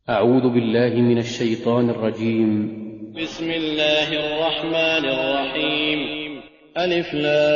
أعوذ بالله من الشيطان الرجيم. بسم الله الرحمن الرحيم. ألف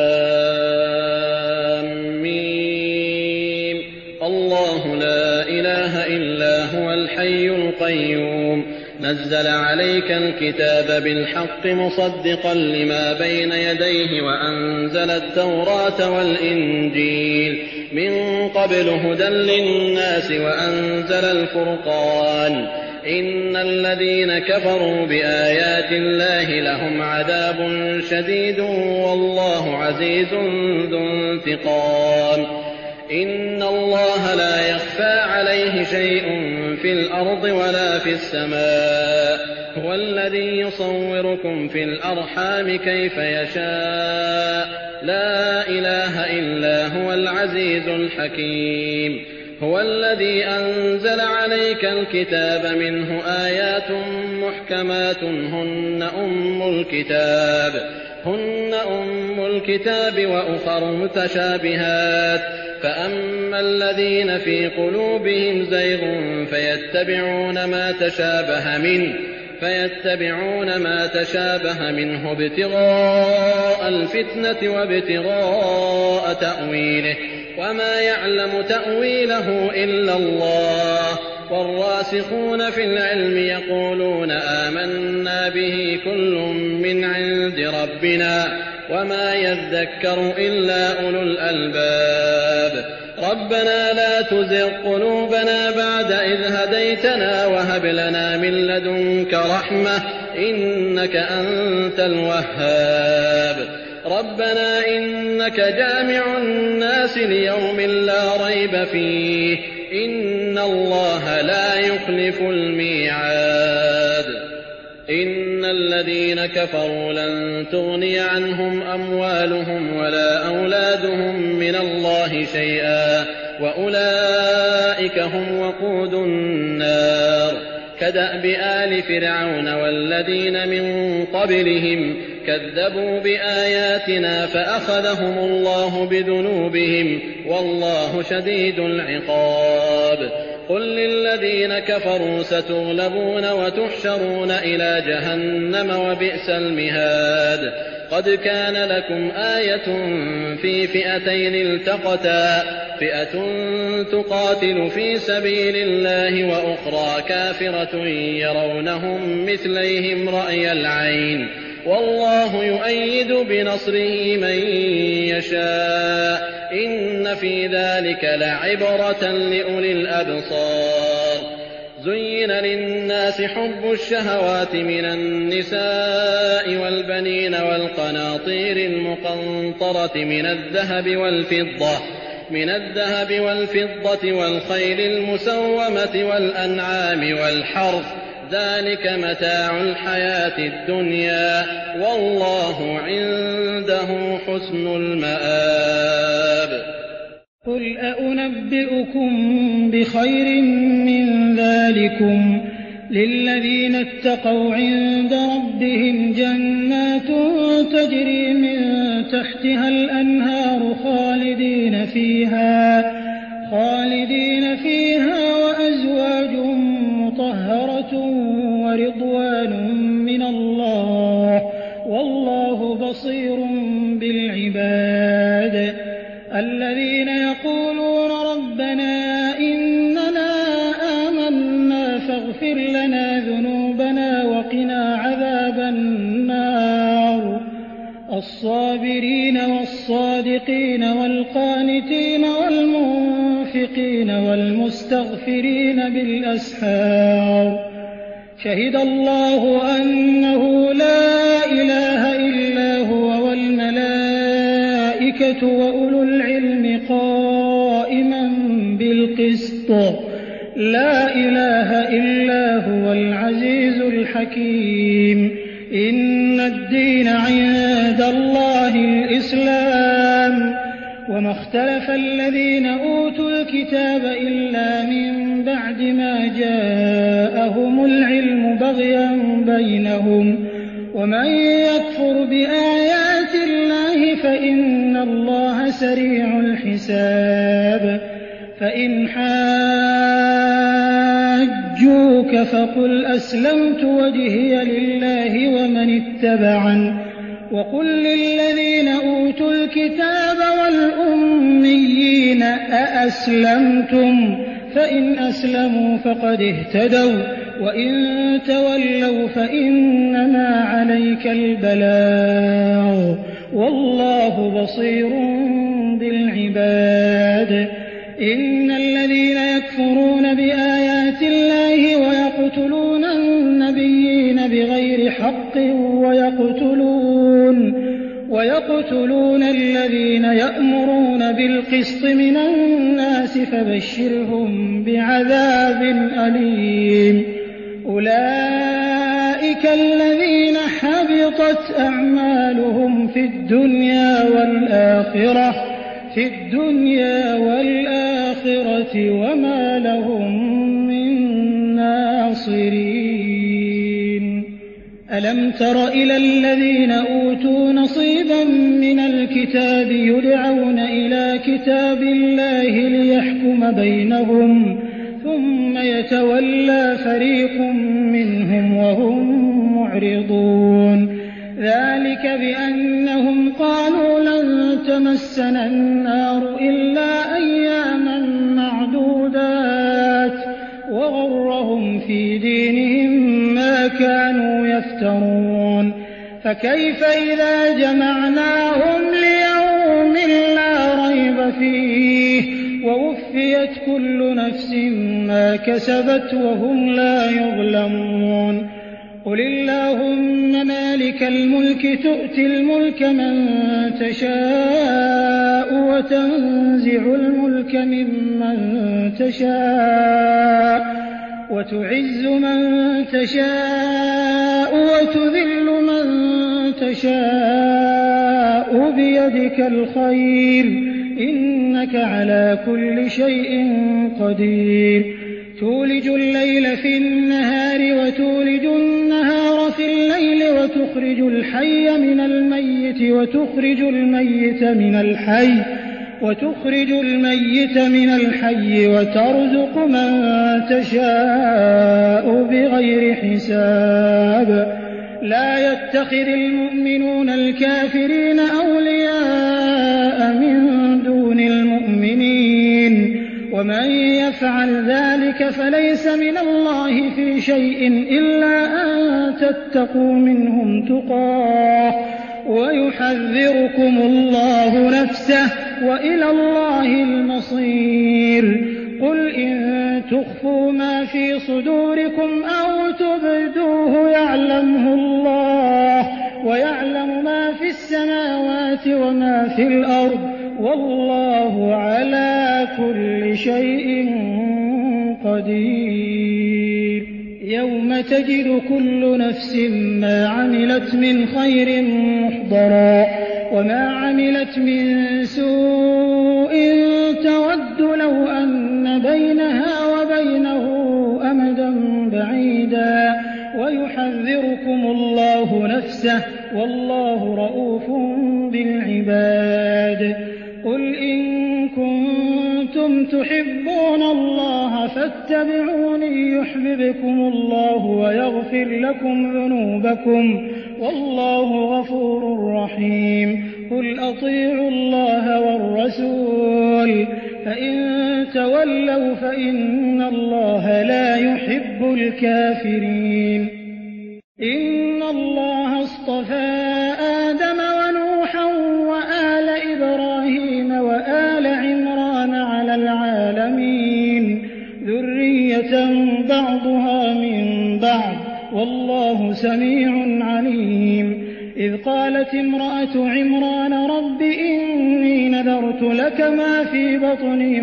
لام ميم. الله لا إله إلا هو الحي القيوم نزل عليك الكتاب بالحق مصدقا لما بين يديه وأنزل التوراة والإنجيل من قبل هدى للناس وأنزل الفرقان إن الذين كفروا بآيات الله لهم عذاب شديد والله عزيز ذو انتقام. إن الله لا يخفى عليه شيء في الأرض ولا في السماء هو الذي يصوركم في الأرحام كيف يشاء لا إله إلا هو العزيز الحكيم. هو الذي أنزل عليك الكتاب منه آيات محكمات هن أم الكتاب وأخر متشابهات فأما الذين في قلوبهم زيغ فيتبعون ما تشابه منه ابتغاء الفتنة وابتغاء تأويله وما يعلم تأويله إلا الله والراسخون في العلم يقولون آمنا به كل من عند ربنا وما يذكر إلا أولو الألباب. ربنا لا تزغ قلوبنا بعد إذ هديتنا وهب لنا من لدنك رحمة إنك أنت الوهاب. ربنا إنك جامع الناس ليوم لا ريب فيه إن الله لا يخلف الميعاد. إن الذين كفروا لن تغني عنهم أموالهم ولا أولادهم من الله شيئا وأولئك هم وقود النار. كدأب آل فرعون والذين من قبلهم كذبوا بآياتنا فأخذهم الله بذنوبهم والله شديد العقاب. قل للذين كفروا ستغلبون وتحشرون إلى جهنم وبئس المهاد. قد كان لكم آية في فئتين التقتا فئة تقاتل في سبيل الله وأخرى كافرة يرونهم مثليهم رأي العين والله يؤيد بنصره من يشاء إن في ذلك لعبرة لأولي الأبصار. زين للناس حب الشهوات من النساء والبنين والقناطير المقنطرة من الذهب والفضة والخيل المسومة والأنعام والحرث ذلك متاع الحياة الدنيا والله عنده حسن المآب. قل أنبئكم بخير من ذلكم للذين اتقوا عند ربهم جنات تجري من تحتها الأنهار خالدين فيها وأزواج مطهرة ورضوان من الله والله بصير بالعباد. الذين يقولون ربنا إننا آمنا فاغفر لنا ذنوبنا وقنا عذاب النار. الصابرين والصادقين والقانتين والمنفقين والمستغفرين بالأسحار. شهد الله أنه لا إله إلا هو والملائكة وأولو العلم قائما بالقسط لا إله إلا هو العزيز الحكيم. إن الدين عند الله الإسلام وما اختلف الذين أوتوا الكتاب إلا من بعد ما جاءهم العلم بغيا بينهم ومن يكفر بآيات الله فإن الله سريع الحساب. فإن حاجوك فقل أسلمت وجهي لله ومن اتبعن وقل للذين أوتوا الكتاب والأميين أأسلمتم فإن أسلموا فقد اهتدوا وإن تولوا فإنما عليك البلاغ والله بصير بالعباد. إن الذين يكفرون بآيات الله ويقتلون النبيين بغير حق ويقتلون الذين يأمرون بالقسط من الناس فبشرهم بعذاب أليم. أولئك الذين حبطت أعمالهم في الدنيا والآخرة وما لهم من ناصرين. ألم تر إلى الذين أوتوا نصيبا من الكتاب يدعون إلى كتاب الله ليحكم بينهم ثم يتولى فريق منهم وهم معرضون. ذلك بأنهم قالوا لن تمسنا النار إلا أياما معدودات وغرهم في دينهم ما كانوا يفترون. فكيف إذا جمعناهم ليوم لا ريب فيه ووفيت كل نفس ما كسبت وهم لا يظلمون. قل اللهم مالك الملك تؤتي الملك من تشاء وتنزع الملك ممن تشاء وتعز من تشاء وتذل من تشاء بيدك الخير إنك على كل شيء قدير. تولج الليل في النهار وتولج النهار في الليل وتخرج الحي من الميت وتخرج الميت من الحي وترزق من تشاء بغير حساب. لا يتخذ المؤمنون الكافرين أولياء من دون المؤمنين ومن يفعل ذلك فليس من الله في شيء إلا أن تتقوا منهم تقاه ويحذركم الله نفسه وإلى الله المصير. قل إن تخفوا ما في صدوركم أو تبدوه يعلمه الله ويعلم ما في السماوات وما في الأرض والله على كل شيء قدير. يوم تجد كل نفس ما عملت من خير محضرا وما عملت من سوء تود لو أن بينها وبينه أمدا بعيدا ويحذركم الله نفسه والله رءوف بالعباد. قل إن كنتم تحبون الله فاتبعوني يحببكم الله ويغفر لكم ذنوبكم والله غفور رحيم. قل أطيعوا الله والرسول فإن تولوا فإن الله لا يحب الكافرين. إن الله اصطفى آدم ونوحا وآل إبراهيم وآل عمران على العالمين ذرية بعضها من بعض والله سميع عليم. إذ قالت امرأة عمران رب إني نذرت لك ما في بطني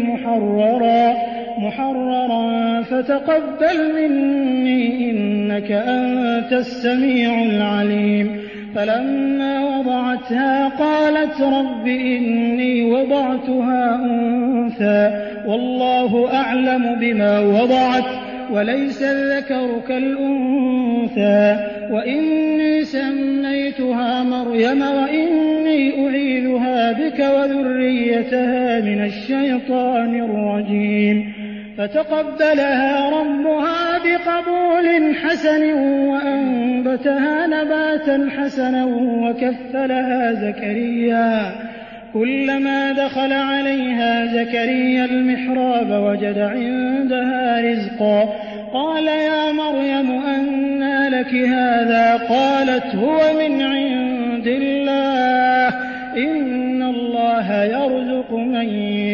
محررا فتقبل مني إنك أنت السميع العليم. فلما وضعتها قالت رب إني وضعتها أنثى والله أعلم بما وضعت وليس الذكر كالأنثى وإني سميتها مريم وإني أعيذها بك وذريتها من الشيطان الرجيم. فتقبلها ربها بقبول حسن وأنبتها نباتا حسنا وكفلها زكريا. كلما دخل عليها زكريا المحراب وجد عندها رزقا قال يا مريم أنى لك هذا؟ قالت هو من عند الله إن الله يرزق من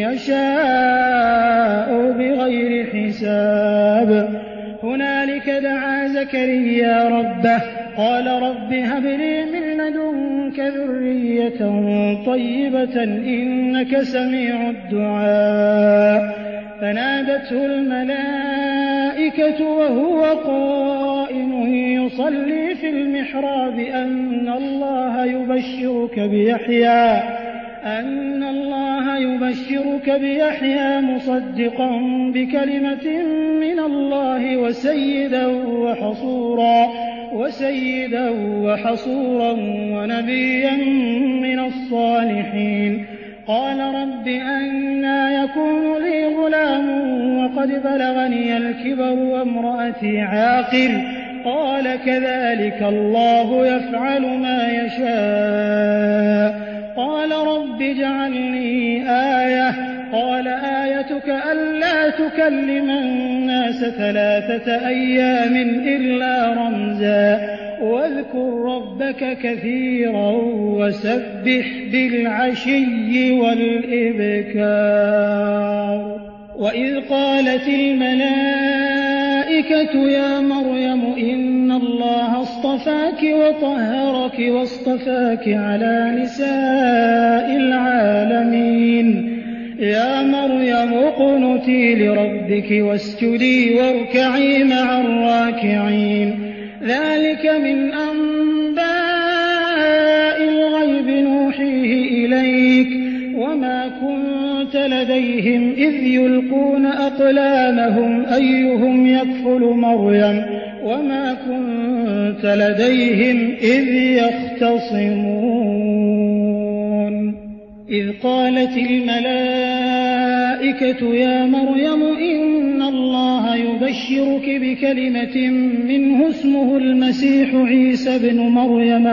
يشاء بغير حساب. هنالك دعا زكريا ربه قال رب هب لي من لدنك ذرية طيبة إنك سميع الدعاء. فنادته الملائكة وهو قائم يصلي في المحراب أن الله يبشرك بيحيى مصدقا بكلمة من الله وسيدا وحصورا ونبيا من الصالحين. قال رب أنى يكون لي غلام وقد بلغني الكبر وامرأتي عاقر؟ قال كذلك الله يفعل ما يشاء. قال رب اجعل لي آية. قال آيتك ألا تكلم الناس 3 أيام إلا رمزا واذكر ربك كثيرا وسبح بالعشي والإبكار. وإذ قالت الملائكة يا مريم إن الله اصطفاك وطهرك واصطفاك على نساء العالمين. يا مريم اقنتي لربك واسجدي واركعي مع الراكعين. ذلك من أنباء الغيب نوحيه إليك وما كنت لديهم إذ يلقون أقلامهم أيهم يكفل مريم وما كنت لديهم إذ يختصمون. إذ قالت الملائكة يا مريم إن الله يبشرك بكلمة منه اسمه المسيح عيسى بن مريم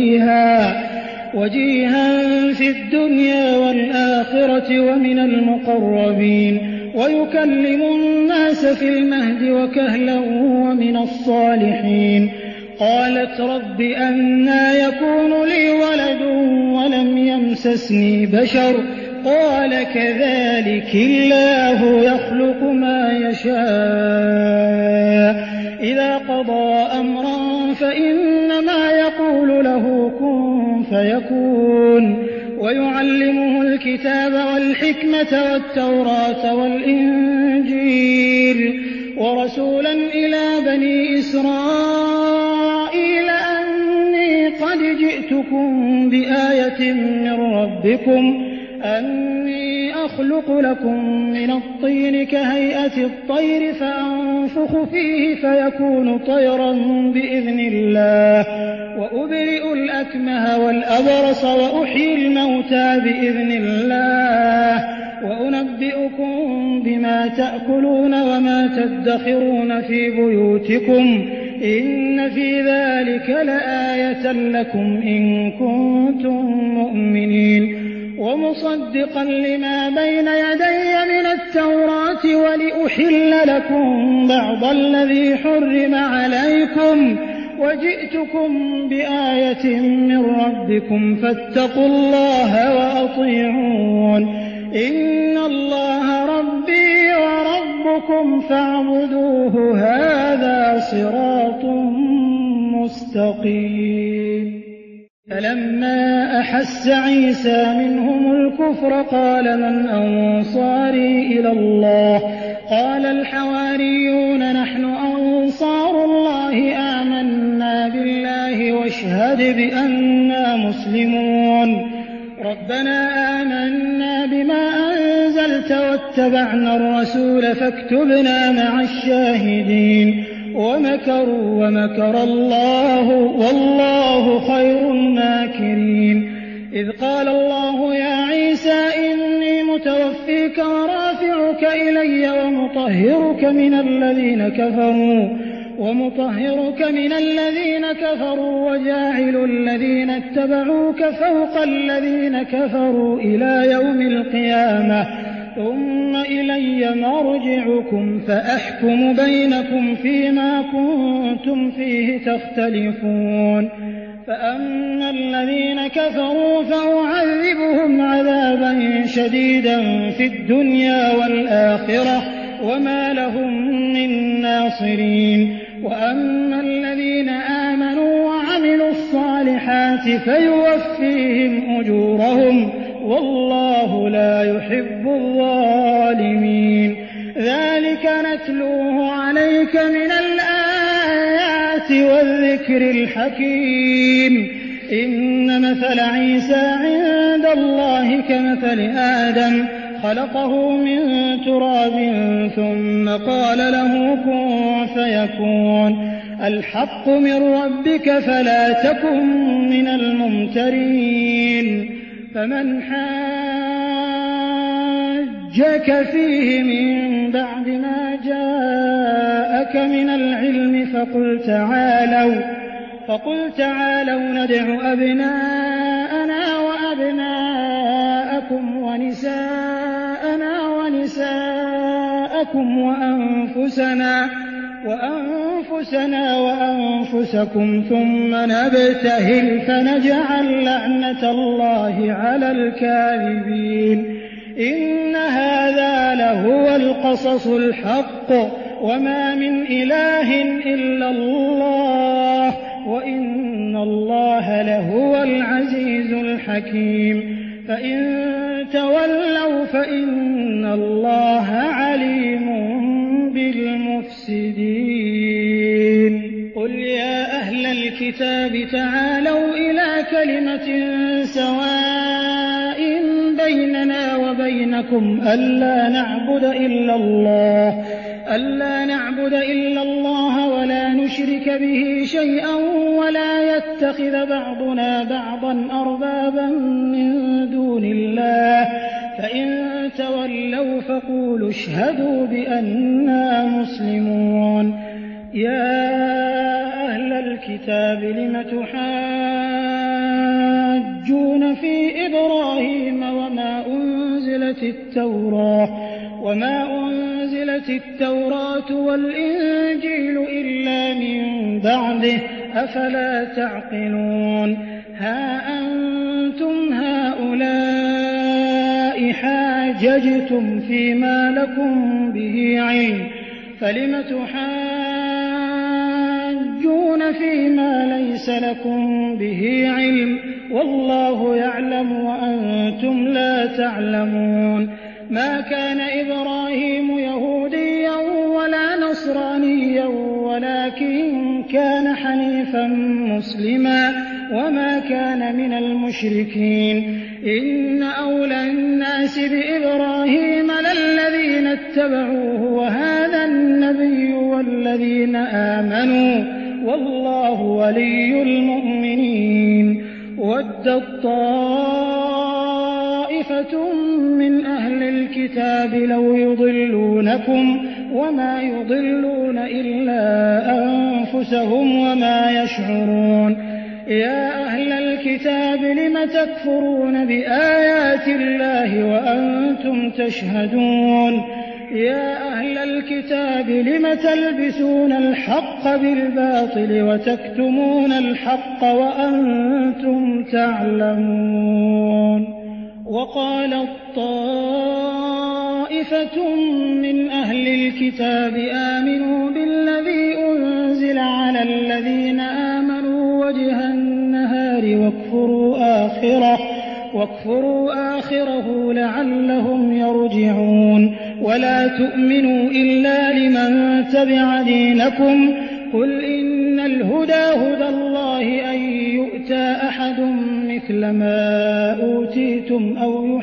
وجيها في الدنيا والآخرة ومن المقربين ويكلم الناس في المهد وكهلا ومن الصالحين. قالت رب أنى يكون لي ولد ولم يمسسني بشر؟ قال كذلك الله يخلق ما يشاء إذا قضى أمرا فإنما يقول له كن فيكون. ويعلمه الكتاب والحكمة والتوراة والإنجيل ورسولا إلى بني إسرائيل أني قد جئتكم بآية من ربكم أني أخلق لكم من الطين كهيئة الطير فأنفخ فيه فيكون طيرا بإذن الله وأبرئ الأكمه والأبرص وأحيي الموتى بإذن الله وأنبئكم بما تأكلون وما تدخرون في بيوتكم إن في ذلك لآية لكم إن كنتم مؤمنين. ومصدقا لما بين يدي من التوراة ولأحل لكم بعض الذي حرم عليكم وجئتكم بآية من ربكم فاتقوا الله وأطيعون. إن الله ربي وربكم فاعبدوه هذا صراط مستقيم. فلما أحس عيسى منهم الكفر قال من أنصاري إلى الله؟ قال الحواريون نحن أنصار الله آمنا بالله واشهد بأننا مسلمون. ربنا آمنا بما أنزلت واتبعنا الرسول فاكتبنا مع الشاهدين. ومكروا ومكر الله والله خير الماكرين. إذ قال الله يا عيسى إني متوفيك ورافعك رافعك إلي ومطهرك من الذين كفروا وجاعل الذين اتبعوك فوق الذين كفروا إلى يوم القيامة ثم إلي مرجعكم فأحكم بينكم فيما كنتم فيه تختلفون فأما الذين كفروا فأعذبهم عذابا شديدا في الدنيا والآخرة وما لهم من ناصرين وأما الذين آمنوا وعملوا الصالحات فيوفيهم أجورهم والله لا يحب الظالمين ذلك نتلوه عليك من الآيات والذكر الحكيم إن مثل عيسى عند الله كمثل آدم خلقه من تراب ثم قال له كن فيكون الحق من ربك فلا تكن من الممترين فمن حاجك فيه من بعد ما جاءك من العلم فقل تعالوا ندع أبناءنا وأبناءكم ونساءنا ونساءكم وأنفسنا وأنفسكم ثم نبتهل فنجعل لعنة الله على الكاذبين إن هذا لهو القصص الحق وما من إله إلا الله وإن الله لهو العزيز الحكيم فإن تولوا فإن الله عليم بالمفسدين قل يا أهل الكتاب تعالوا إلى كلمة سواء بيننا وبينكم ألا نعبد إلا الله ولا نشرك به شيئا ولا يتخذ بعضنا بعضا أربابا من دون الله فإن تولوا فقولوا اشهدوا بأننا مسلمون يا أهل الكتاب لم تحاجون في إبراهيم وما أنزلت التوراة والإنجيل إلا من بعده أفلا تعقلون ها أنتم هؤلاء حاججتم فيما لكم به علم فلم تحاجون فيما ليس لكم به علم والله يعلم وأنتم لا تعلمون ما كان إبراهيم يهوديا ولا نصرانيا ولكن كان حنيفا مسلما وما كان من المشركين إن أولى الناس بإبراهيم للذين اتبعوه وهذا النبي والذين آمنوا والله ولي المؤمنين ودت طائفة من أهل الكتاب لو يضلونكم وما يضلون إلا أنفسهم وما يشعرون يا أهل الكتاب لم تكفرون بآيات الله وأنتم تشهدون يا أهل الكتاب لم تلبسون الحق بالباطل وتكتمون الحق وأنتم تعلمون وقالت طائفة من أهل الكتاب آمنوا بالذي أنزل على الذين آمنوا وجه النهار واكفروا آخره لعلهم يرجعون ولا تؤمنوا إلا لمن تبع دينكم قل إن الهدى هدى الله أن يؤتى أحد مثل ما أوتيتم أو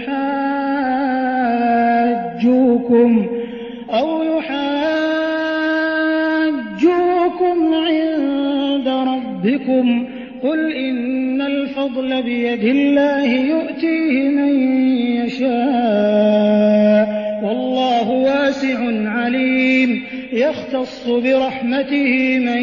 يحاجوكم عند ربكم قل إن الفضل بيد الله يؤتيه من يشاء والله حكيم يختص برحمته من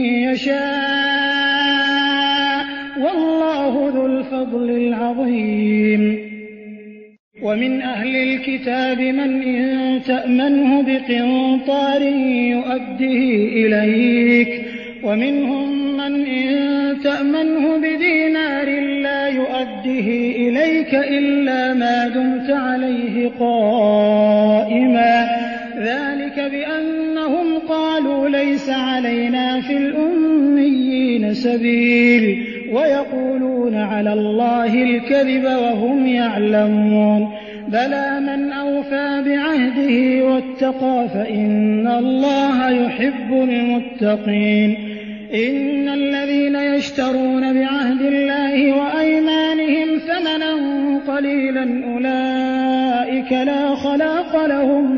يشاء والله ذو الفضل العظيم. ومن أهل الكتاب من إن تأمنه بقنطار يؤده إليك ومنهم من إن تأمنه بدينار لا يؤده إليك إلا ما دمت عليه قائما ذلك بأنهم قالوا ليس علينا في الأميين سبيل ويقولون على الله الكذب وهم يعلمون بلى من أوفى بعهده واتقى فإن الله يحب المتقين. إن الذين يشترون بعهد الله وأيمانهم ثمنا قليلا أولئك لا خلاق لهم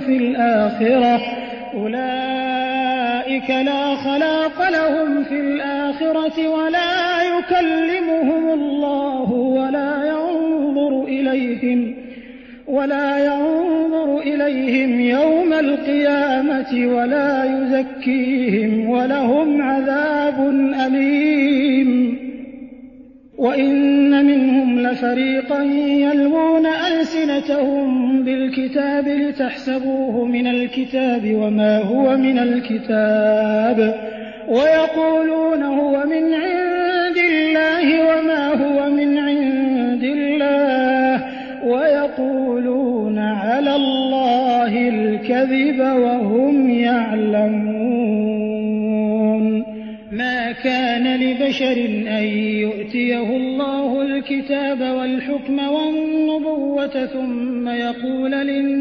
في الآخرة ولا يكلمهم الله ولا ينظر إليهم يوم القيامة ولا يزكيهم ولهم عذاب أليم. وإن منهم لفريقا يلوون ألسنتهم بالكتاب لتحسبوه من الكتاب وما هو من الكتاب ويقولون هو من عند الله وما هو من عند الله ويقولون على الله الكذب وهم يعلمون. ما كان لبشر أن يؤتيه الله الكتاب والحكم والنبوة ثم يقول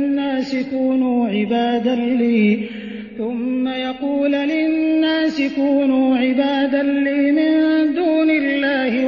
للناس كونوا عبادا لي من دون الله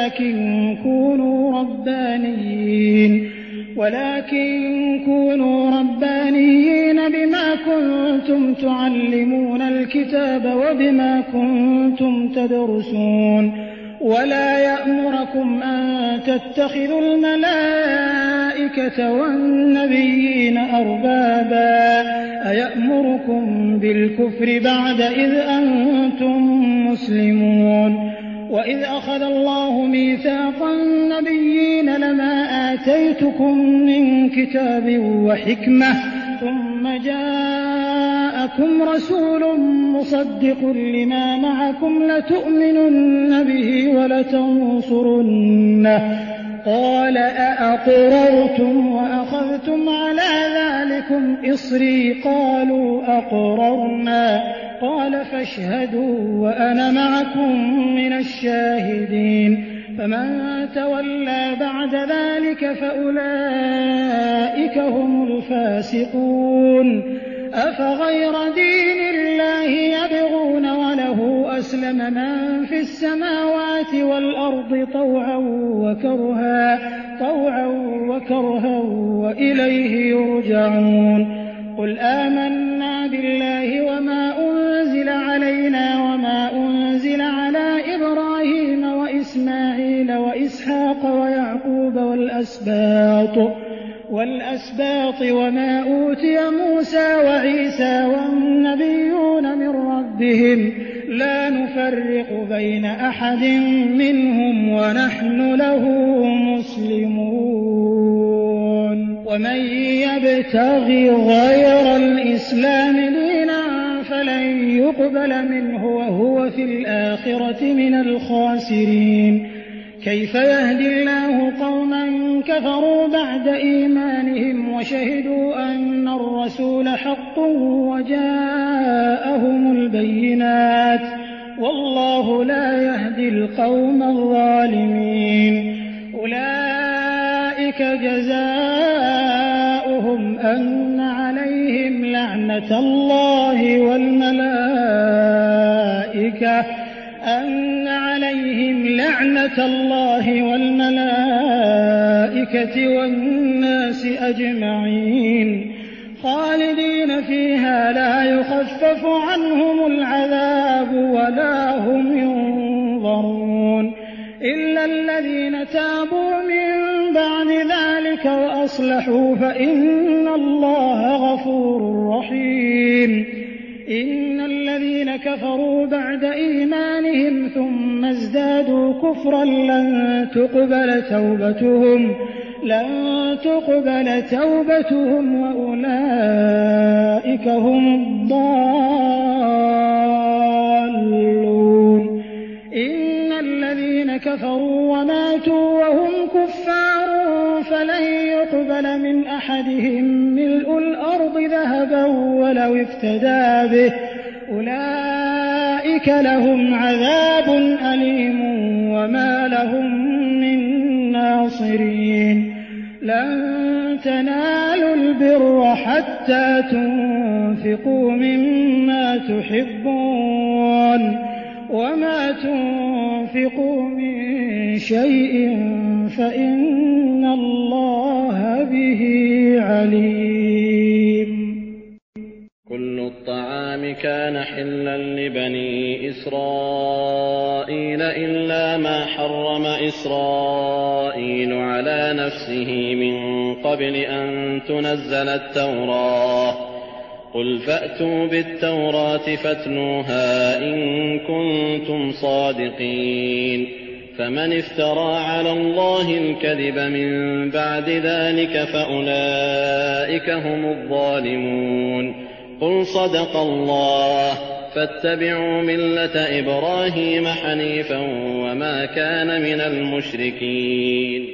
ولكن كونوا ربانيين بما كنتم تعلمون الكتاب وبما كنتم تدرسون ولا يأمركم أن تتخذوا الملائكة والنبيين أربابا أيأمركم بالكفر بعد إذ أنتم مسلمون. وإذ أخذ الله ميثاق النبيين لما آتيتكم من كتاب وحكمة ثم جاءكم رسول مصدق لما معكم لتؤمنن به ولتنصرنه قال أأقررتم وأخذتم على ذلكم إصري قالوا أقررنا قال فاشهدوا وأنا معكم من الشاهدين. فمن تولى بعد ذلك فأولئك هم الفاسقون. أفغير دين الله يبغون وله أسلم من في السماوات والأرض طوعا وكرها وإليه يرجعون. قل آمنا بالله وما أنزل علينا وما أنزل على إبراهيم وإسماعيل وإسحاق ويعقوب والأسباط وما أوتي موسى وعيسى والنبيون من ربهم لا نفرق بين أحد منهم ونحن له مسلمون. ومن يبتغ غير الإسلام دينا فلن يقبل منه وهو في الآخرة من الخاسرين. كيف يهدي الله قوما كفروا بعد إيمانهم وشهدوا أن الرسول حق وجاءهم البينات والله لا يهدي القوم الظالمين. أولئك جزاؤهم أن عليهم لعنة الله والملائكة والناس أجمعين خالدين فيها لا يخفف عنهم العذاب ولا هم ينظرون إلا الذين تابوا من بعد ذلك وأصلحوا فإن الله غفور رحيم. إن الذين كفروا بعد إيمانهم ثم ازدادوا كفرا لن تقبل توبتهم وأولئك هم الضالون. إن الذين كفروا وماتوا وهم كفار فلن يقبل من أحدهم ملء الأرض ذهبا ولو افتدى به أولئك لهم عذاب أليم وما لهم من ناصرين. لن تنالوا البر حتى تنفقوا مما تحبون وما تنفقوا من شيء فإن الله به عليم. كل الطعام كان حلا لبني إسرائيل إلا ما حرم إسرائيل على نفسه من قبل أن تنزل التوراة. قل فأتوا بالتوراة فاتلوها إن كنتم صادقين. فمن افترى على الله الكذب من بعد ذلك فأولئك هم الظالمون. قل صدق الله فاتبعوا ملة إبراهيم حنيفا وما كان من المشركين.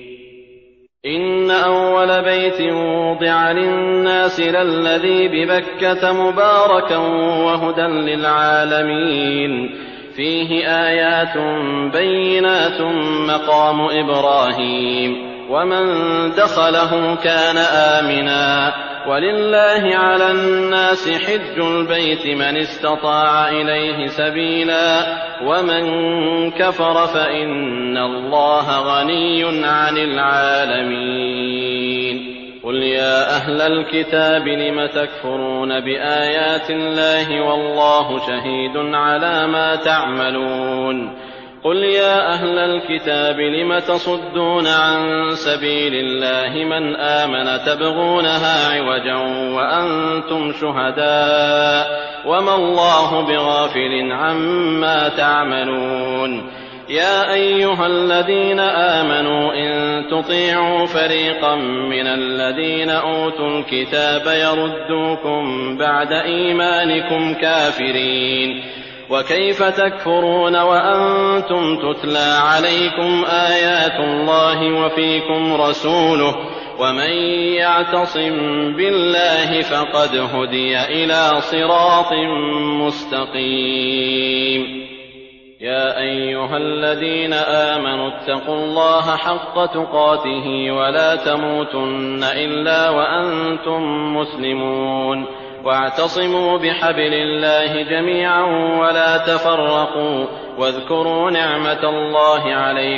إن أول بيت وضع للناس للذي ببكة مباركا وهدى للعالمين فيه آيات بينات مقام إبراهيم ومن دخله كان آمنا ولله على الناس حج البيت من استطاع إليه سبيلا ومن كفر فإن الله غني عن العالمين. قل يا أهل الكتاب لم تكفرون بآيات الله والله شهيد على ما تعملون. قل يا أهل الكتاب لم تصدون عن سبيل الله من آمن تبغونها عوجا وأنتم شهداء وما الله بغافل عما تعملون. يا أيها الذين آمنوا إن تطيعوا فريقا من الذين أوتوا الكتاب يردوكم بعد إيمانكم كافرين وكيف تكفرون وأنتم تتلى عليكم آيات الله وفيكم رسوله ومن يعتصم بالله فقد هدي إلى صراط مستقيم. يا أيها الذين آمنوا اتقوا الله حق تقاته ولا تموتن إلا وأنتم مسلمون واعتصموا بحبل الله جميعا ولا تفرقوا واذكروا نعمة الله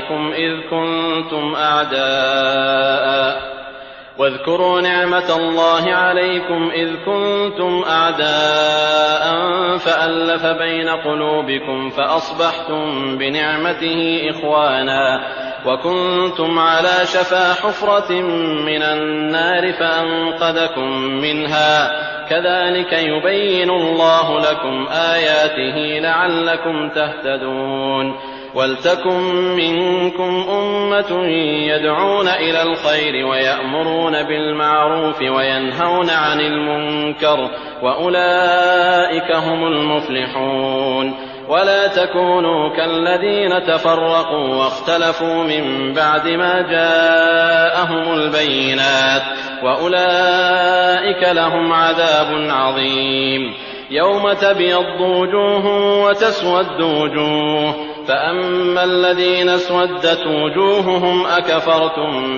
عليكم إذ كنتم أعداء فألف بين قلوبكم فأصبحتم بنعمته إخوانا وكنتم على شفا حفرة من النار فأنقذكم منها كذلك يبين الله لكم آياته لعلكم تهتدون. ولتكن منكم أمة يدعون إلى الخير ويأمرون بالمعروف وينهون عن المنكر وأولئك هم المفلحون. ولا تكونوا كالذين تفرقوا واختلفوا من بعد ما جاءهم البينات وأولئك لهم عذاب عظيم. يوم تبيض وجوه وتسود وجوه فأما الذين اسودت وجوههم أكفرتم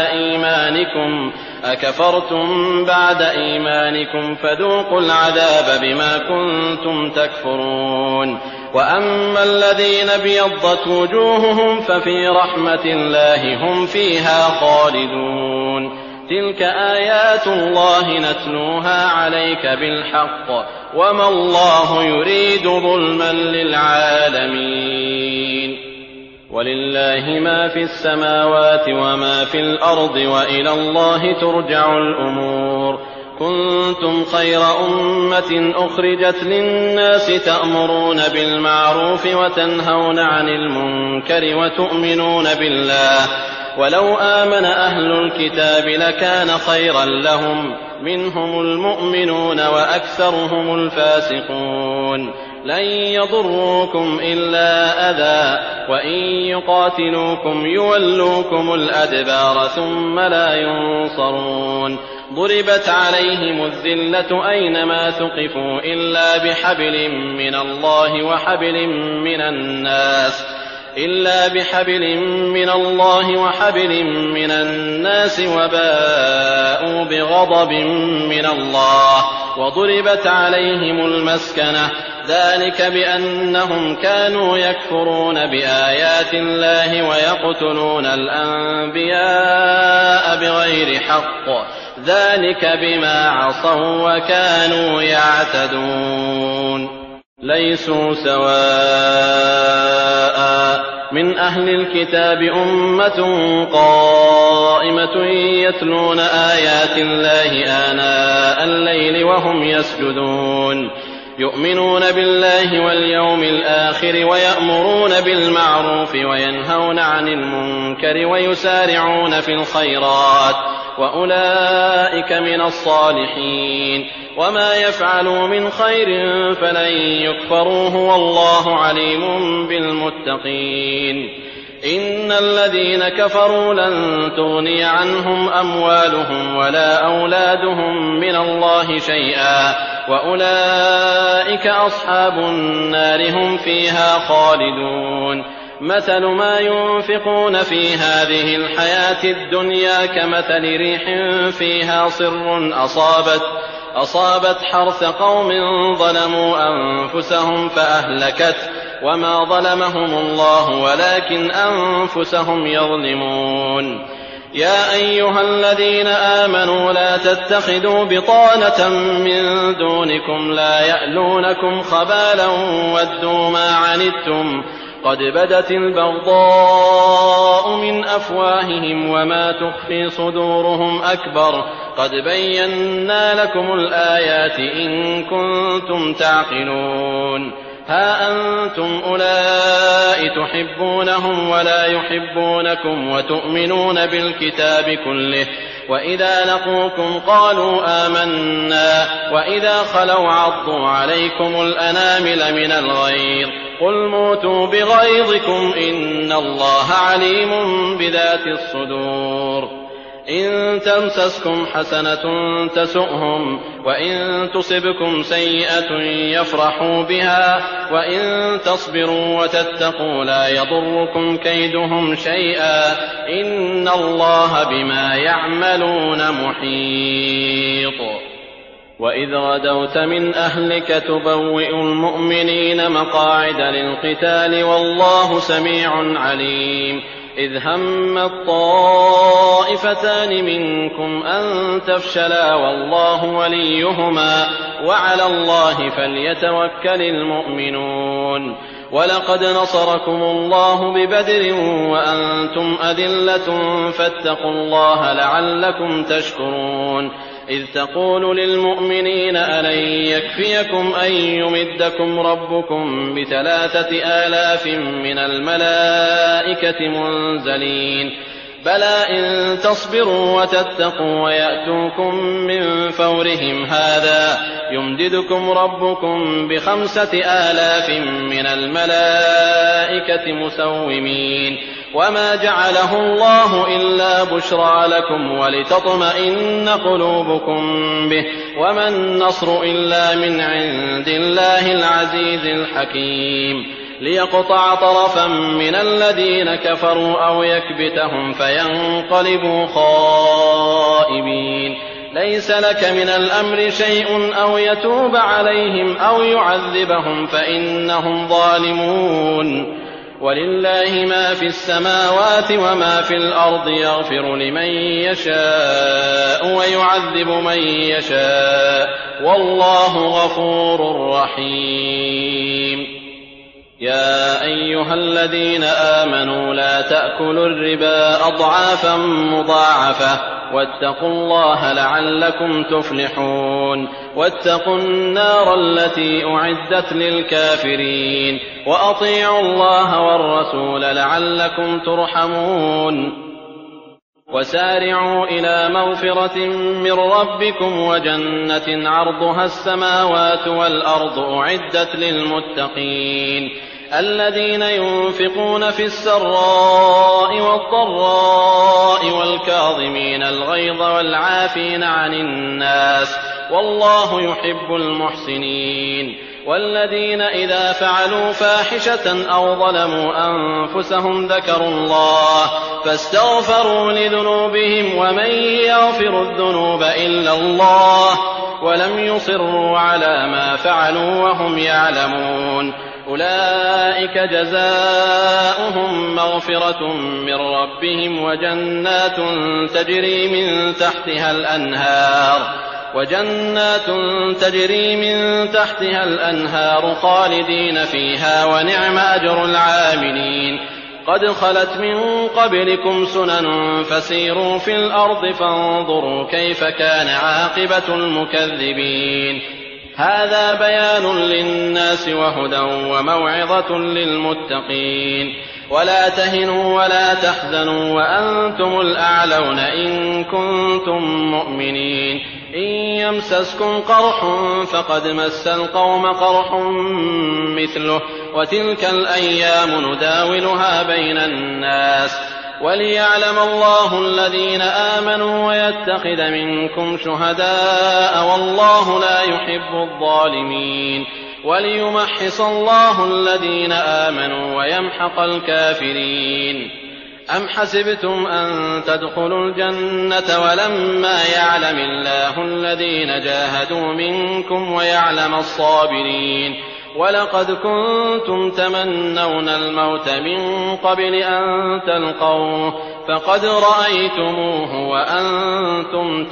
بعد إيمانكم فذوقوا العذاب بما كنتم تكفرون. وأما الذين ابيضت وجوههم ففي رحمة الله هم فيها خالدون. تلك آيات الله نتلوها عليك بالحق وما الله يريد ظلما للعالمين. ولله ما في السماوات وما في الأرض وإلى الله ترجع الأمور. كنتم خير أمة أخرجت للناس تأمرون بالمعروف وتنهون عن المنكر وتؤمنون بالله ولو آمن أهل الكتاب لكان خيرا لهم منهم المؤمنون وأكثرهم الفاسقون لن يضروكم إلا أذى وإن يقاتلوكم يولوكم الأدبار ثم لا ينصرون ضربت عليهم الذلة أينما ثقفوا إلا بحبل من الله وحبل من الناس وباءوا بغضب من الله وضربت عليهم المسكنة ذلك بأنهم كانوا يكفرون بآيات الله ويقتلون الأنبياء بغير حق ذلك بما عصوا وكانوا يعتدون ليسوا سواء من أهل الكتاب أمة قائمة يتلون آيات الله آناء الليل وهم يسجدون يؤمنون بالله واليوم الآخر ويأمرون بالمعروف وينهون عن المنكر ويسارعون في الخيرات وأولئك من الصالحين وما يفعلوا من خير فلن يكفروه والله عليم بالمتقين إن الذين كفروا لن تغني عنهم أموالهم ولا أولادهم من الله شيئا وأولئك أصحاب النار هم فيها خالدون مثل ما ينفقون في هذه الحياة الدنيا كمثل ريح فيها صر أصابت حرث قوم ظلموا أنفسهم فأهلكت وما ظلمهم الله ولكن أنفسهم يظلمون يا أيها الذين آمنوا لا تتخذوا بطانة من دونكم لا يألونكم خبالا ودوا ما عنتم قد بدت البغضاء من أفواههم وما تخفي صدورهم أكبر قد بينا لكم الآيات إن كنتم تعقلون ها أنتم أولئك تحبونهم ولا يحبونكم وتؤمنون بالكتاب كله وإذا لقوكم قالوا آمنا وإذا خلوا عضوا عليكم الأنامل من الغيظ قل موتوا بغيظكم إن الله عليم بذات الصدور إن تمسسكم حسنة تسؤهم وإن تصبكم سيئة يفرحوا بها وإن تصبروا وتتقوا لا يضركم كيدهم شيئا إن الله بما يعملون محيط وإذ غدوت من أهلك تبوئ المؤمنين مقاعد للقتال والله سميع عليم إذ هم الطائفتان منكم أن تفشلا والله وليهما وعلى الله فليتوكل المؤمنون ولقد نصركم الله ببدر وأنتم أذلة فاتقوا الله لعلكم تشكرون إذ تقول للمؤمنين ألن يكفيكم أن يمدكم ربكم ب3,000 من الملائكة منزلين بلى إن تصبروا وتتقوا ويأتوكم من فورهم هذا يمددكم ربكم ب5,000 من الملائكة مسومين وما جعله الله إلا بشرى لكم ولتطمئن قلوبكم به وما النصر إلا من عند الله العزيز الحكيم ليقطع طرفا من الذين كفروا أو يكبتهم فينقلبوا خائبين ليس لك من الأمر شيء أو يتوب عليهم أو يعذبهم فإنهم ظالمون ولله ما في السماوات وما في الأرض يغفر لمن يشاء ويعذب من يشاء والله غفور رحيم يا أيها الذين آمنوا لا تأكلوا الربا أضعافا مضاعفة واتقوا الله لعلكم تفلحون واتقوا النار التي أعدت للكافرين وأطيعوا الله والرسول لعلكم ترحمون وسارعوا إلى مغفرة من ربكم وجنة عرضها السماوات والأرض أعدت للمتقين الذين ينفقون في السراء والضراء والكاظمين الغيظ والعافين عن الناس والله يحب المحسنين والذين إذا فعلوا فاحشة أو ظلموا أنفسهم ذكروا الله فاستغفروا لذنوبهم ومن يغفر الذنوب إلا الله ولم يصروا على ما فعلوا وهم يعلمون أولئك جزاؤهم مغفرة من ربهم وجنات تجري من تحتها الأنهار خالدين فيها ونعم أجر العاملين قد خلت من قبلكم سنن فسيروا في الأرض فانظروا كيف كان عاقبة المكذبين هذا بيان للناس وهدى وموعظة للمتقين ولا تهنوا ولا تحزنوا وأنتم الأعلون إن كنتم مؤمنين إن يمسسكم قرح فقد مس القوم قرح مثله وتلك الأيام نداولها بين الناس وليعلم الله الذين آمنوا ويتخذ منكم شهداء والله لا يحب الظالمين وليمحص الله الذين آمنوا ويمحق الكافرين أم حسبتم أن تدخلوا الجنة ولما يعلم الله الذين جاهدوا منكم ويعلم الصابرين ولقد كنتم تمنون الموت من قبل أن تلقوه فقد رأيتموه وأنتم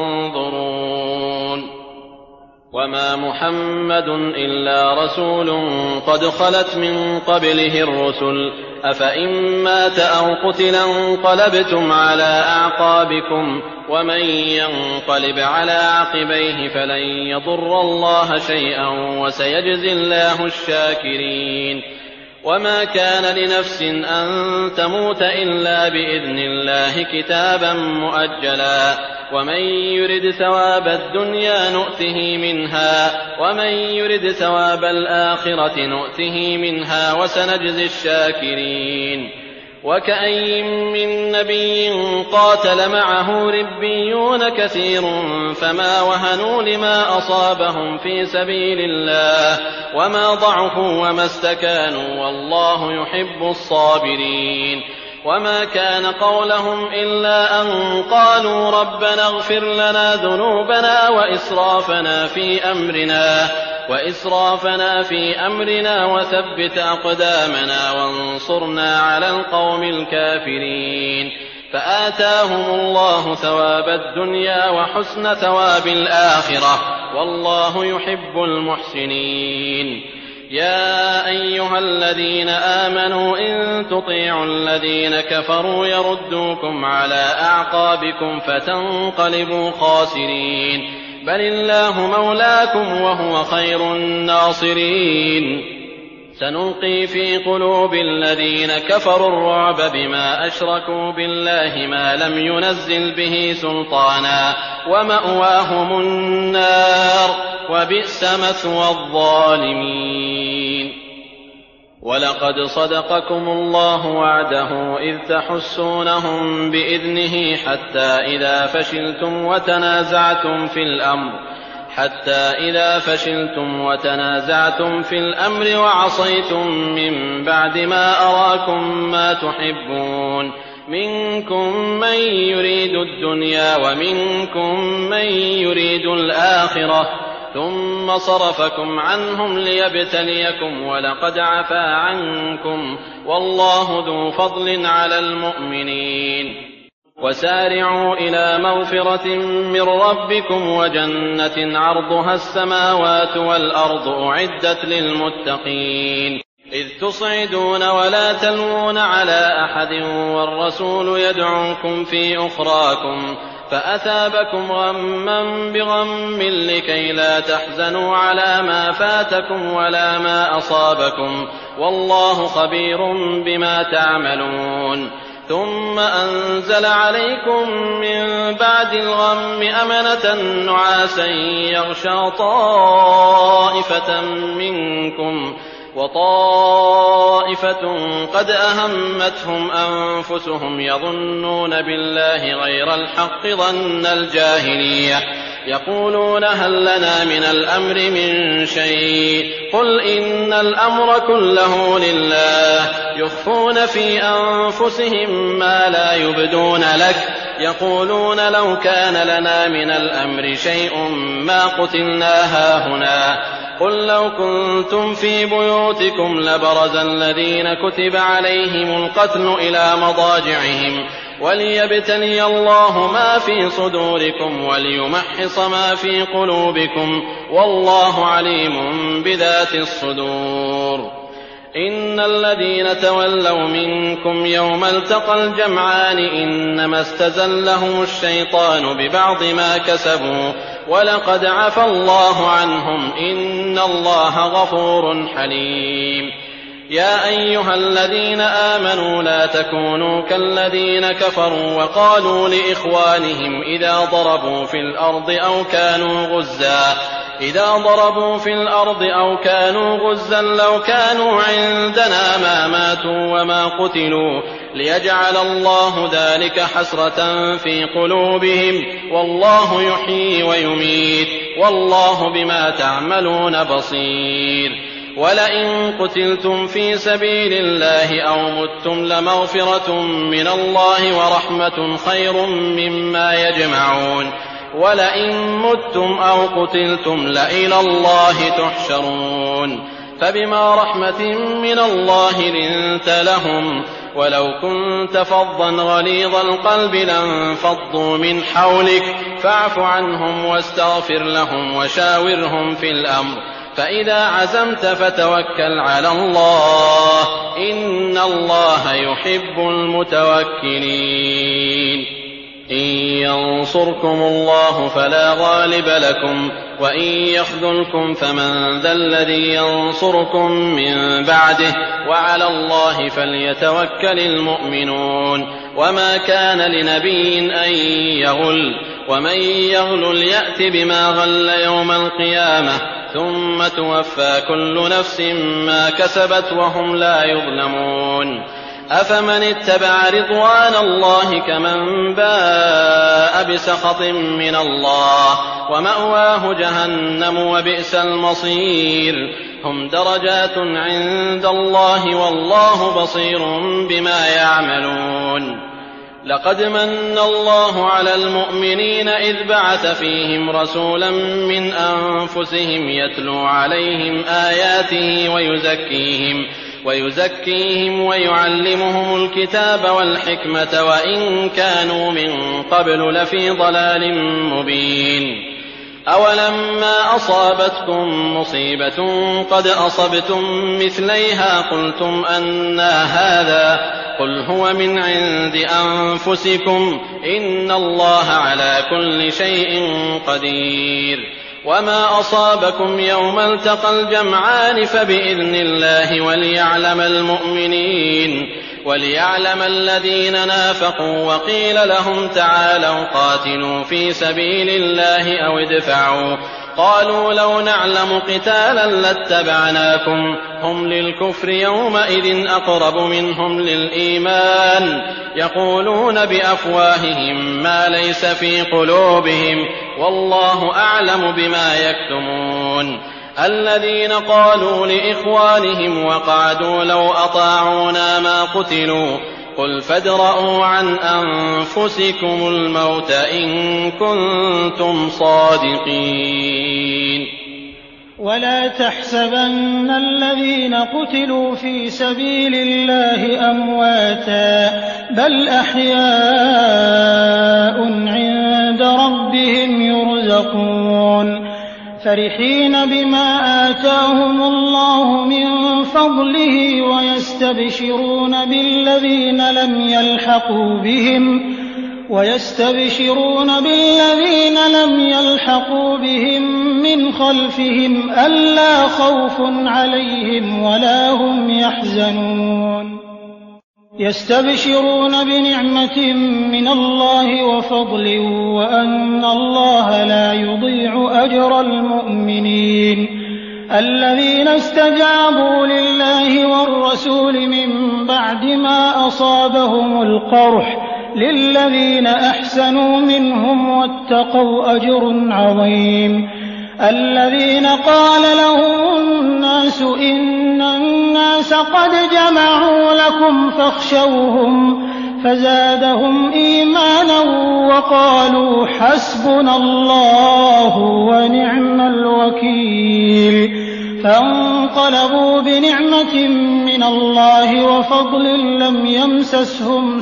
تنظرون وما محمد إلا رسول قد خلت من قبله الرسل أفإن مات أو قتل انقلبتم على أعقابكم ومن ينقلب على عقبيه فلن يضر الله شيئا وسيجزي الله الشاكرين وما كان لنفس أن تموت إلا بإذن الله كتابا مؤجلا ومن يرد ثواب الدنيا نؤته منها ومن يرد ثواب الآخرة نؤته منها وسنجزي الشاكرين وكأي من نبي قاتل معه ربيون كثير فما وهنوا لما أصابهم في سبيل الله وما ضعفوا وما استكانوا والله يحب الصابرين وما كان قولهم إلا أن قالوا ربنا اغفر لنا ذنوبنا وإسرافنا في أمرنا وثبت أقدامنا وانصرنا على القوم الكافرين فآتاهم الله ثواب الدنيا وحسن ثواب الآخرة والله يحب المحسنين يا أيها الذين آمنوا إن تطيعوا الذين كفروا يردوكم على أعقابكم فتنقلبوا خاسرين بل الله مولاكم وهو خير الناصرين سنلقي في قلوب الذين كفروا الرعب بما أشركوا بالله ما لم ينزل به سلطانا ومأواهم النار وبئس مثوى الظالمين ولقد صدقكم الله وعده إذ تحسونهم بإذنه حتى إذا فشلتم وتنازعتم في الأمر وعصيتم من بعد ما أراكم ما تحبون منكم من يريد الدنيا ومنكم من يريد الآخرة ثم صرفكم عنهم ليبتليكم ولقد عفا عنكم والله ذو فضل على المؤمنين وسارعوا إلى مغفرة من ربكم وجنة عرضها السماوات والأرض أعدت للمتقين إذ تصعدون ولا تلوون على أحد والرسول يدعوكم في أخراكم فأثابكم غما بغم لكي لا تحزنوا على ما فاتكم ولا ما أصابكم والله خبير بما تعملون ثم أنزل عليكم من بعد الغم أمنة نعاسا يغشى طائفة منكم وطائفة قد أهمتهم أنفسهم يظنون بالله غير الحق ظن الجاهلية يقولون هل لنا من الأمر من شيء قل إن الأمر كله لله يخفون في أنفسهم ما لا يبدون لك يقولون لو كان لنا من الأمر شيء ما قتلنا هاهنا قل لو كنتم في بيوتكم لبرز الذين كتب عليهم القتل إلى مضاجعهم وليبتلي الله ما في صدوركم وليمحص ما في قلوبكم والله عليم بذات الصدور إن الذين تولوا منكم يوم التقى الجمعان إنما استزلهم الشيطان ببعض ما كسبوا ولقد عفى الله عنهم إن الله غفور حليم يا أيها الذين آمنوا لا تكونوا كالذين كفروا وقالوا لإخوانهم إذا ضربوا في الأرض أو كانوا غزا لو كانوا عندنا ما ماتوا وما قتلوا ليجعل الله ذلك حسرة في قلوبهم والله يحيي ويميت والله بما تعملون بصير ولئن قتلتم في سبيل الله أو متم لمغفرة من الله ورحمة خير مما يجمعون ولئن متم أو قتلتم لإلى الله تحشرون فبما رحمة من الله لنت لهم ولو كنت فظا غليظ القلب لانفضوا من حولك فاعف عنهم واستغفر لهم وشاورهم في الأمر فإذا عزمت فتوكل على الله إن الله يحب المتوكلين إن ينصركم الله فلا غالب لكم وإن يخذلكم فمن ذا الذي ينصركم من بعده وعلى الله فليتوكل المؤمنون وما كان لنبي أن يغل ومن يغل يأت بما غل يوم القيامة ثم توفى كل نفس ما كسبت وهم لا يظلمون أفمن اتبع رضوان الله كمن باء بسخط من الله ومأواه جهنم وبئس المصير هم درجات عند الله والله بصير بما يعملون لقد من الله على المؤمنين إذ بعث فيهم رسولا من أنفسهم يتلو عليهم آياته ويزكيهم ويعلمهم الكتاب والحكمة وإن كانوا من قبل لفي ضلال مبين أولما أصابتكم مصيبة قد أصبتم مثليها قلتم أنى هذا قل هو من عند أنفسكم إن الله على كل شيء قدير وما أصابكم يوم التقى الجمعان فبإذن الله وليعلم الذين نافقوا وقيل لهم تعالوا قاتلوا في سبيل الله أو ادفعوا قالوا لو نعلم قتالا لاتبعناكم هم للكفر يومئذ أقرب منهم للإيمان يقولون بأفواههم ما ليس في قلوبهم والله أعلم بما يكتمون الذين قالوا لإخوانهم وقعدوا لو أطاعونا ما قتلوا قل فادرءوا عن أنفسكم الموت إن كنتم صادقين ولا تحسبن الذين قتلوا في سبيل الله أمواتا بل أحياء عند ربهم يرزقون فرحين بما آتاهم الله من فضله ويستبشرون بالذين لم يلحقوا بهم ويستبشرون بالذين لم يلحقوا بهم من خلفهم ألا خوف عليهم ولا هم يحزنون يستبشرون بنعمة من الله وفضل وأن الله لا يضيع أجر المؤمنين الذين استجابوا لله والرسول من بعد ما أصابهم القرح للذين أحسنوا منهم واتقوا أجر عظيم الذين قال لهم الناس إن الناس قد جمعوا لكم فاخشوهم فزادهم إيمانا وقالوا حسبنا الله ونعم الوكيل فانقلبوا بنعمة من الله وفضل لم يمسسهم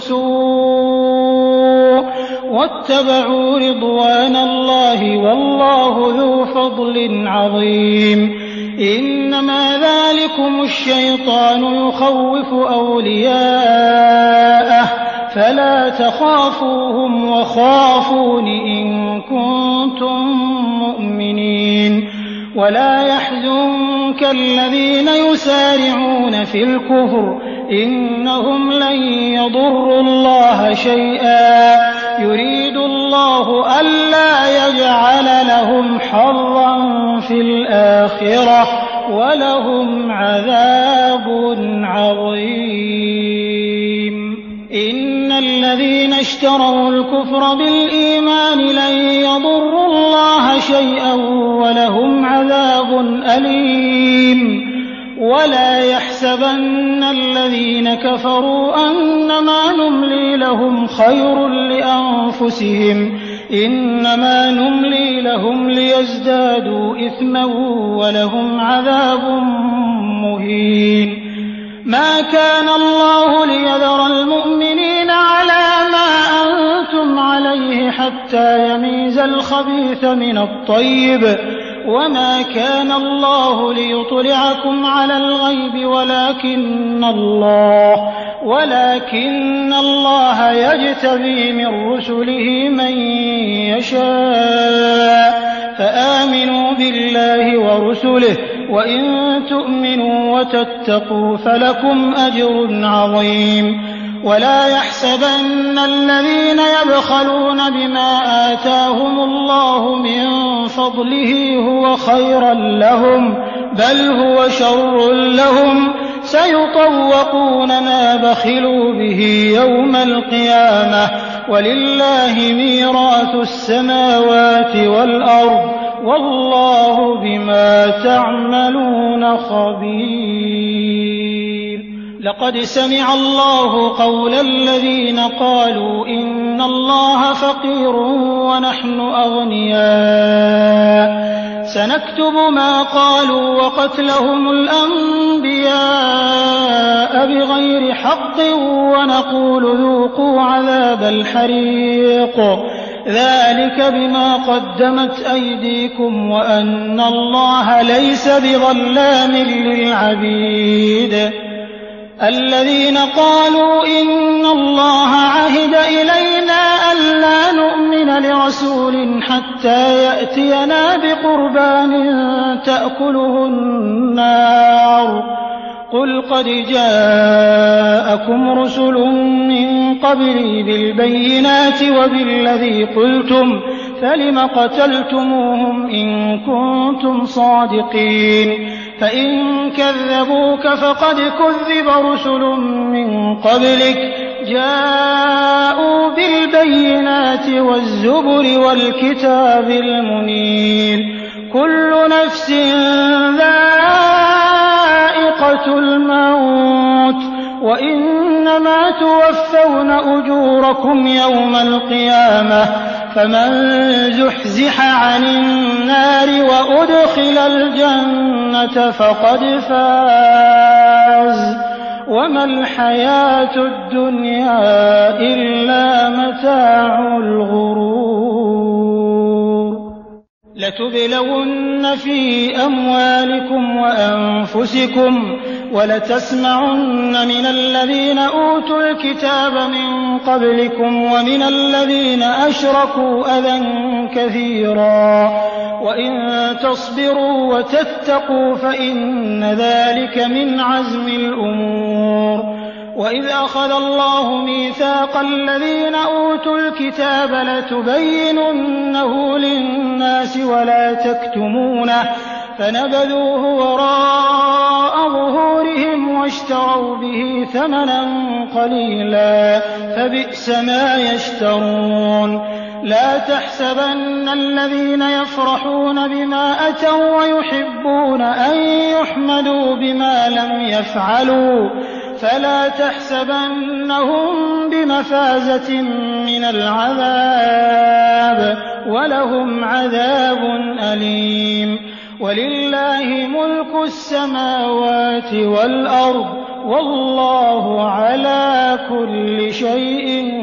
سوء واتبعوا رضوان الله والله ذو فضل عظيم إنما ذلكم الشيطان يخوف أولياءه فلا تخافوهم وخافون إن كنتم مؤمنين ولا يحزنك الذين يسارعون في الكفر إنهم لن يضروا الله شيئا يريد الله ألا يجعل لهم حظا في الآخرة ولهم عذاب عظيم إن الذين اشتروا الكفر بالإيمان لن يضروا الله شيئا ولهم عذاب أليم ولا يحسبن الذين كفروا أنما نملي لهم خير لأنفسهم إنما نملي لهم ليزدادوا إثما ولهم عذاب مهين ما كان الله ليذر المؤمنين على ما أنتم عليه حتى يميز الخبيث من الطيب وما كان الله ليطلعكم على الغيب ولكن الله يجتبي من رسله من يشاء فآمنوا بالله ورسله وإن تؤمنوا وتتقوا فلكم أجر عظيم ولا يحسبن الذين يبخلون بما آتاهم الله من فضله هو خيرا لهم بل هو شر لهم سيطوقون ما بخلوا به يوم القيامة ولله ميراث السماوات والأرض والله بما تعملون خبير لقد سمع الله قول الذين قالوا إن الله فقير ونحن أغنياء سنكتب ما قالوا وقتلهم الأنبياء بغير حق ونقول ذوقوا عذاب الحريق ذلك بما قدمت أيديكم وأن الله ليس بظلام للعبيد الذين قالوا إن الله عهد إلينا ألا نؤمن لرسول حتى يأتينا بقربان تأكله النار قل قد جاءكم رسل من قبلي بالبينات وبالذي قلتم فلم قتلتموهم إن كنتم صادقين فإن كذبوك فقد كذب رسل من قبلك جاءوا بالبينات والزبر والكتاب المنير كل نفس ذائقة الموت وإنما توفون أجوركم يوم القيامة فمن زحزح عن النار وأدخل الجنة فقد فاز وما الحياة الدنيا إلا متاع الغرور لتبلون في أموالكم وأنفسكم وَلَتَسْمَعُنَّ مِنَ الَّذِينَ أُوتُوا الْكِتَابَ مِن قَبْلِكُمْ وَمِنَ الَّذِينَ أَشْرَكُوا أَذًى كَثِيرًا وَإِن تَصْبِرُوا وَتَتَّقُوا فَإِنَّ ذَلِكَ مِنْ عَزْمِ الْأُمُورِ. وَإِذْ أَخَذَ اللَّهُ مِيثَاقَ الَّذِينَ أُوتُوا الْكِتَابَ لَتُبَيِّنُنَّهُ لِلنَّاسِ وَلَا تَكْتُمُونَهُ فَنَبَذُوهُ وَرَاءَ ظُهُورِهِمْ وَاشْتَرَوْا بِهِ ثَمَنًا قَلِيلًا فَبِئْسَ مَا يَشْتَرُونَ. لَا تَحْسَبَنَّ الَّذِينَ يَفْرَحُونَ بِمَا أَتَوا وَّيُحِبُّونَ أَن يُحْمَدُوا بِمَا لَمْ يَفْعَلُوا فَلَا تَحْسَبَنَّهُم بِمَفَازَةٍ مِّنَ الْعَذَابِ وَلَهُمْ عَذَابٌ أَلِيمٌ. وَلِلَّهِ مُلْكُ السَّمَاوَاتِ وَالْأَرْضِ وَاللَّهُ عَلَىٰ كُلِّ شَيْءٍ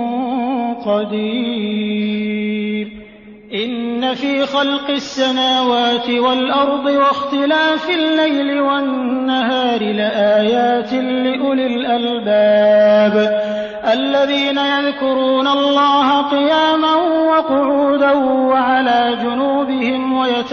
قدير. إن في خلق السماوات والأرض واختلاف الليل والنهار لآيات لأولي الألباب الذين يذكرون الله قياما وقعودا وعلى جنوبهم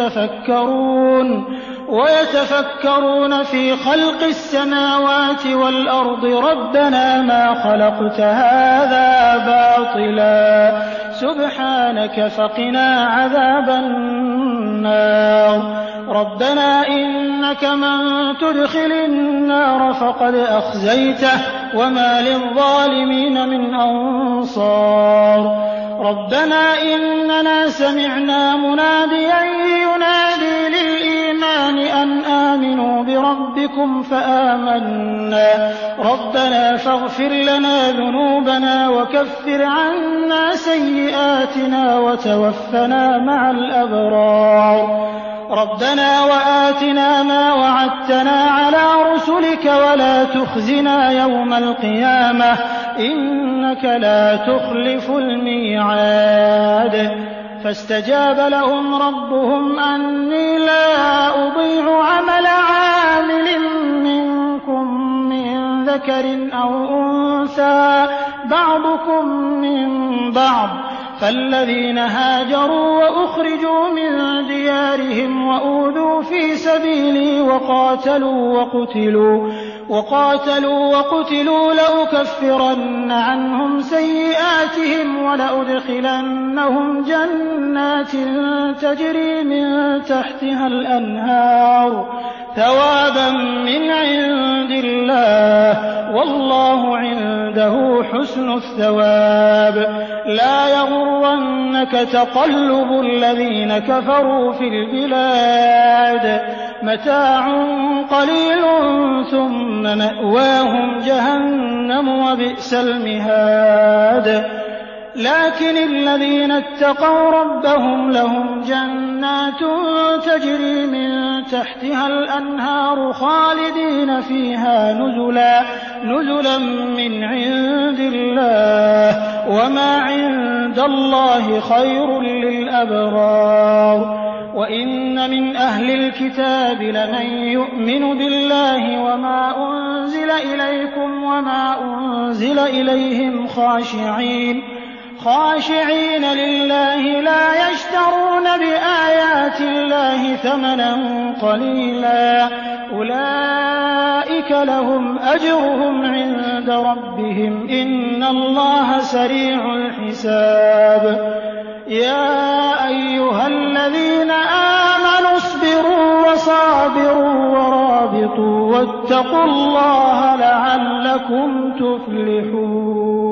ويتفكرون في خلق السماوات والأرض ربنا ما خلقت هذا باطلا سبحانك فقنا عذاب النار. ربنا إنك من تدخل النار فقد أخزيته وما للظالمين من أنصار. ربنا إننا سمعنا مناديا ينادي للإيمان أن آمنوا بربكم فآمنا ربنا فاغفر لنا ذنوبنا وكفر عنا سيئاتنا وتوفنا مع الأبرار. ربنا وآتنا ما وعدتنا على رسلك ولا تخزنا يوم القيامة إنك لا تخلف الميعاد. فاستجاب لهم ربهم أني لا أضيع عمل عامل منكم من ذكر أو أنثى بعضكم من بعض فالذين هاجروا وأخرجوا من ديارهم وأوذوا في سبيلي وقاتلوا وقتلوا لأكفرن عنهم سيئاتهم ولأدخلنهم جنات تجري من تحتها الأنهار ثوابا من عند الله والله عنده حسن الثواب. لا يغرنك تقلب الذين كفروا في البلاد متاع قليل ثم مأواهم جهنم وبئس المهاد. لكن الذين اتقوا ربهم لهم جنات تجري من تحتها الأنهار خالدين فيها نزلا من عند الله وما عند الله خير للأبرار. وإن من أهل الكتاب لمن يؤمن بالله وما أنزل إليكم وما أنزل إليهم خاشعين لله لا يشترون بآيات الله ثمنا قليلا أولئك لهم أجرهم عند ربهم إن الله سريع الحساب. يا أيها الذين آمنوا اصبروا وصابروا ورابطوا واتقوا الله لعلكم تفلحون.